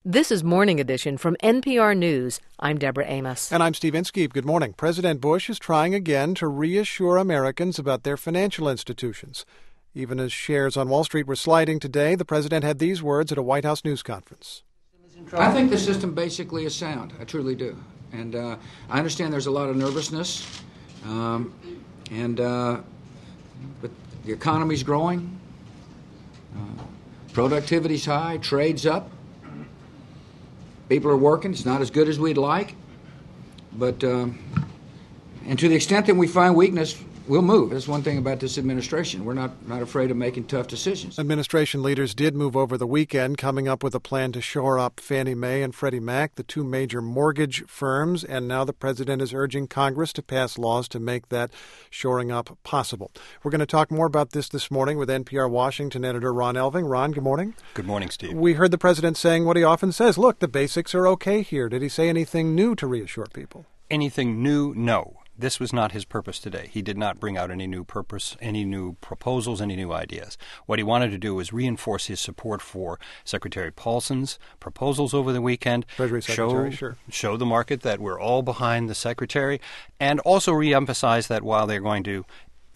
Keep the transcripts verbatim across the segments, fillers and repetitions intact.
This is Morning Edition from N P R News. I'm Deborah Amos. And I'm Steve Inskeep. Good morning. President Bush is trying again to reassure Americans about their financial institutions. Even as shares on Wall Street were sliding today, the president had these words at a White House news conference. I think the system basically is sound. I truly do. And uh, I understand there's a lot of nervousness. Um, and uh, but the economy's growing. Uh, productivity's high. Trade's up. People are working. It's not as good as we'd like. But, um, and to the extent that we find weakness, we'll move. That's one thing about this administration. We're not, not afraid of making tough decisions. Administration leaders did move over the weekend, coming up with a plan to shore up Fannie Mae and Freddie Mac, the two major mortgage firms. And now the president is urging Congress to pass laws to make that shoring up possible. We're going to talk more about this this morning with N P R Washington editor Ron Elving. Ron, good morning. Good morning, Steve. We heard the president saying what he often says. Look, the basics are okay here. Did he say anything new to reassure people? Anything new? No. This was not his purpose today. He did not bring out any new purpose, any new proposals, any new ideas. What he wanted to do was reinforce his support for Secretary Paulson's proposals over the weekend. Treasury Secretary, show, sure. Show the market that we're all behind the Secretary, and also reemphasize that while they're going to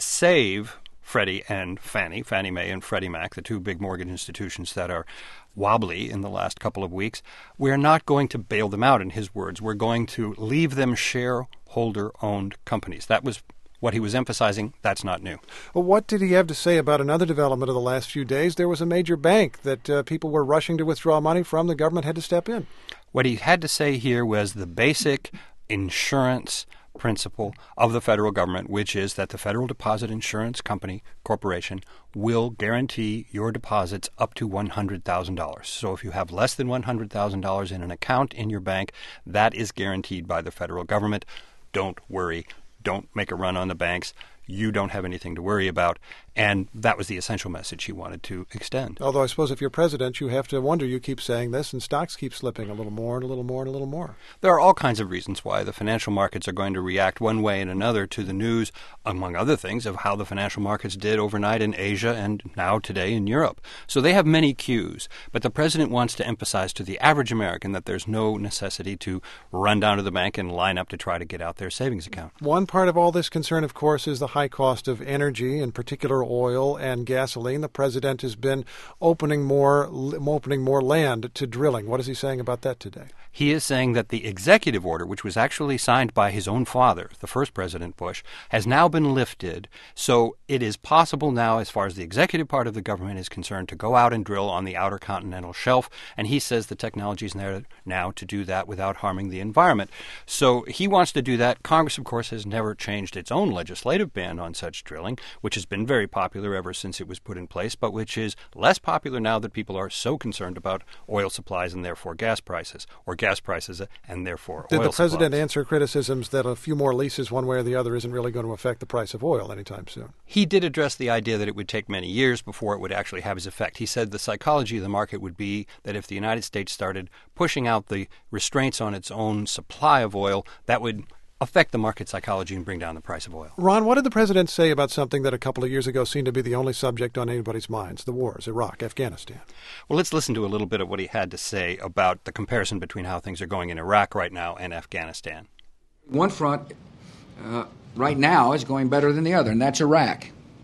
save Freddie and Fannie, Fannie Mae and Freddie Mac, the two big mortgage institutions that are wobbly in the last couple of weeks, we're not going to bail them out, in his words. We're going to leave them shareholder-owned companies. That was what he was emphasizing. That's not new. Well, what did he have to say about another development of the last few days? There was a major bank that uh, people were rushing to withdraw money from. The government had to step in. What he had to say here was the basic insurance principle of the federal government, which is that the Federal Deposit Insurance Company Corporation will guarantee your deposits up to one hundred thousand dollars. So if you have less than one hundred thousand dollars in an account in your bank, that is guaranteed by the federal government. Don't worry. Don't make a run on the banks. You don't have anything to worry about. And that was the essential message he wanted to extend. Although I suppose if you're president, you have to wonder, you keep saying this, and stocks keep slipping a little more and a little more and a little more. There are all kinds of reasons why the financial markets are going to react one way and another to the news, among other things, of how the financial markets did overnight in Asia and now today in Europe. So they have many cues. But the president wants to emphasize to the average American that there's no necessity to run down to the bank and line up to try to get out their savings account. One part of all this concern, of course, is the high cost of energy, in particular oil and gasoline. The president has been opening more opening more land to drilling. What is he saying about that today? He is saying that the executive order, which was actually signed by his own father, the first President Bush, has now been lifted. So it is possible now, as far as the executive part of the government is concerned, to go out and drill on the outer continental shelf. And he says the technology is there now to do that without harming the environment. So he wants to do that. Congress, of course, has never changed its own legislative ban on such drilling, which has been very popular ever since it was put in place, but which is less popular now that people are so concerned about oil supplies and therefore gas prices, or gas prices and therefore Did oil the president supplies. answer criticisms that a few more leases one way or the other isn't really going to affect the price of oil anytime soon? He did address the idea that it would take many years before it would actually have its effect. He said the psychology of the market would be that if the United States started pushing out the restraints on its own supply of oil, that would affect the market psychology and bring down the price of oil. Ron, what did the president say about something that a couple of years ago seemed to be the only subject on anybody's minds, the wars, Iraq, Afghanistan? Well, let's listen to a little bit of what he had to say about the comparison between how things are going in Iraq right now and Afghanistan. One front uh, right now is going better than the other, and that's Iraq,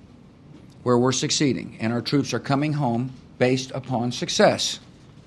where we're succeeding, and our troops are coming home based upon success.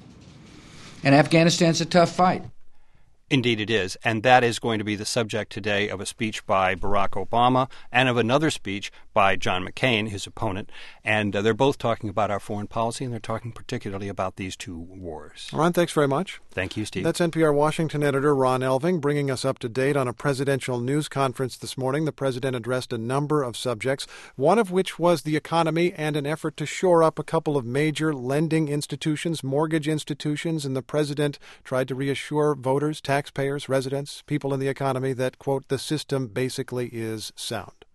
And Afghanistan's a tough fight. Indeed it is, and that is going to be the subject today of a speech by Barack Obama and of another speech by John McCain, his opponent, and uh, they're both talking about our foreign policy, and they're talking particularly about these two wars. Ron, thanks very much. Thank you, Steve. That's N P R Washington editor Ron Elving bringing us up to date on a presidential news conference this morning. The president addressed a number of subjects, one of which was the economy and an effort to shore up a couple of major lending institutions, mortgage institutions, and the president tried to reassure voters, taxpayers, residents, people in the economy that, quote, the system basically is sound.